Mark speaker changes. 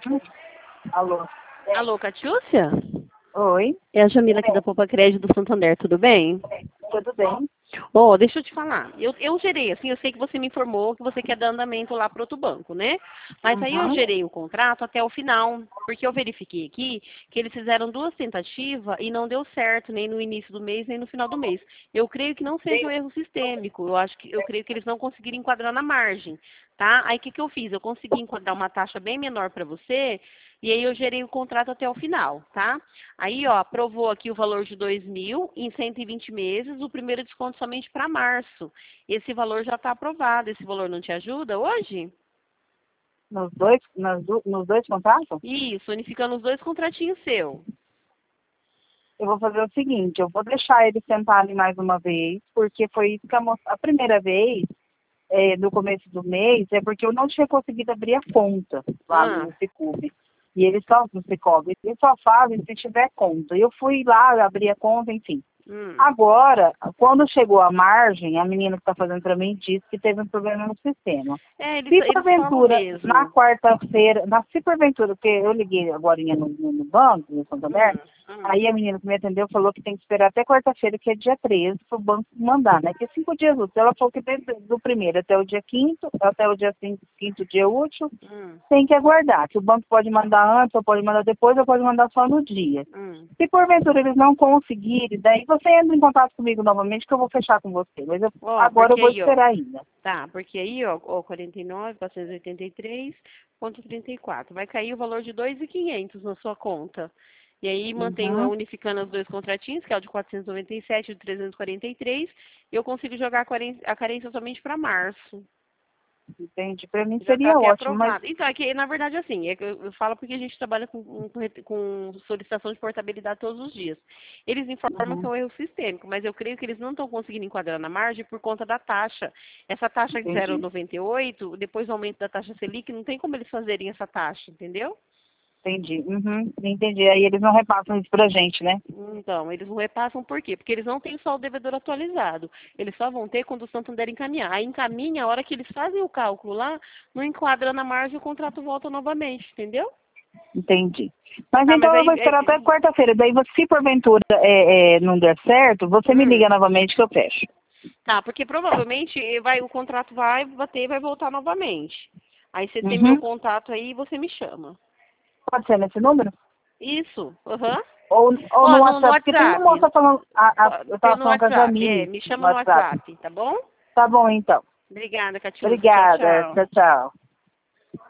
Speaker 1: Alô?
Speaker 2: Alô, Catiúcia?
Speaker 1: Oi,
Speaker 2: É a Jamila aqui da Poupa Crédito do Santander, tudo bem?
Speaker 1: tudo bem?
Speaker 2: Ó, deixa eu te falar. Eu gerei, assim, eu sei que você me informou que você quer dar andamento lá para outro banco, né? Mas aí eu
Speaker 1: Uhum.
Speaker 2: gerei o contrato até o final, porque eu verifiquei aqui que eles fizeram 2 tentativas e não deu certo, nem no início do mês, nem no final do mês. Eu creio que não seja um erro sistêmico. Eu creio que eles não conseguiram enquadrar na margem, tá? Aí o que eu fiz? Eu consegui enquadrar uma taxa bem menor para você. E aí eu gerei o contrato até o final, tá? Aí, ó, aprovou aqui o valor de 2.000 em 120 meses, o primeiro desconto somente para março. Esse valor já está aprovado. Esse valor não te ajuda hoje?
Speaker 1: Nos dois contratos?
Speaker 2: Isso, unificando os 2 contratinhos seu.
Speaker 1: Eu vou fazer o seguinte, eu vou deixar ele sentar ali mais uma vez, porque foi isso que a primeira vez, no começo do mês, é porque eu não tinha conseguido abrir a conta lá
Speaker 2: Ah,
Speaker 1: no Cicobi. E eles só, no Cicobi, eles só fazem se tiver conta. Eu fui lá, abri a conta, enfim.
Speaker 2: hum.
Speaker 1: Agora, quando chegou a margem, a menina que está fazendo para mim disse que teve um problema no sistema.
Speaker 2: É,
Speaker 1: Se
Speaker 2: eles falam
Speaker 1: porventura, na
Speaker 2: mesmo.
Speaker 1: quarta-feira, se porventura, porque eu liguei agora no banco, no Santander,
Speaker 2: Hum.
Speaker 1: aí a menina que me atendeu falou que tem que esperar até quarta-feira, que é dia 13, para o banco mandar, né? Que é 5 dias úteis. Ela falou que desde do primeiro até o dia 5º, até o dia 5º dia útil,
Speaker 2: Hum.
Speaker 1: tem que aguardar, que o banco pode mandar antes, ou pode mandar depois, ou pode mandar só no dia.
Speaker 2: Hum.
Speaker 1: Se porventura eles não conseguirem, daí você entra em contato comigo novamente que eu vou fechar com você. Mas
Speaker 2: Ó,
Speaker 1: agora eu
Speaker 2: porque
Speaker 1: vou
Speaker 2: aí, ó.
Speaker 1: esperar ainda.
Speaker 2: Tá, porque aí, ó, 49.483,34. Vai cair o valor de 2.500 na sua conta. E aí mantenho
Speaker 1: Uhum.
Speaker 2: unificando os 2 contratinhos, que é o de 497 e o de 343, e eu consigo jogar a carência somente para março.
Speaker 1: Entende? Para mim
Speaker 2: Já está
Speaker 1: seria
Speaker 2: até
Speaker 1: ótimo, mas
Speaker 2: aprovado. Então, é que, na verdade, assim, é que eu falo porque a gente trabalha com solicitação de portabilidade todos os dias. Eles informam que é
Speaker 1: uhum,
Speaker 2: um erro sistêmico, mas eu creio que eles não estão conseguindo enquadrar na margem por conta da taxa. Essa taxa de
Speaker 1: entendi.
Speaker 2: 0,98, depois do aumento da taxa Selic, não tem como eles fazerem essa taxa, entendeu?
Speaker 1: Entendi. Uhum, entendi. Aí eles não repassam isso pra gente, né?
Speaker 2: Então, eles não repassam por quê? Porque eles não têm só o devedor atualizado. Eles só vão ter quando o Santander encaminhar. Aí encaminha, a hora que eles fazem o cálculo lá, não enquadra na margem, o contrato volta novamente, entendeu?
Speaker 1: Entendi. Mas
Speaker 2: Tá, mas
Speaker 1: então eu
Speaker 2: aí.
Speaker 1: vou esperar até quarta-feira. Daí, se porventura não der certo, você me
Speaker 2: Hum,
Speaker 1: liga novamente que eu fecho.
Speaker 2: tá, porque provavelmente o contrato vai bater e vai voltar novamente. Aí você tem meu
Speaker 1: Uhum.
Speaker 2: contato aí e você me chama.
Speaker 1: Pode ser nesse número?
Speaker 2: Isso, aham.
Speaker 1: Ou no
Speaker 2: Ó, no
Speaker 1: WhatsApp, porque tem uma
Speaker 2: WhatsApp.
Speaker 1: moça falando, eu tava
Speaker 2: Pelo
Speaker 1: falando com a
Speaker 2: WhatsApp,
Speaker 1: Jamile
Speaker 2: me
Speaker 1: no
Speaker 2: chama no
Speaker 1: WhatsApp.
Speaker 2: WhatsApp, tá bom?
Speaker 1: Tá bom, então.
Speaker 2: Obrigada, Catiúcia. Tchau,
Speaker 1: Obrigada.
Speaker 2: tchau.
Speaker 1: Tchau, tchau.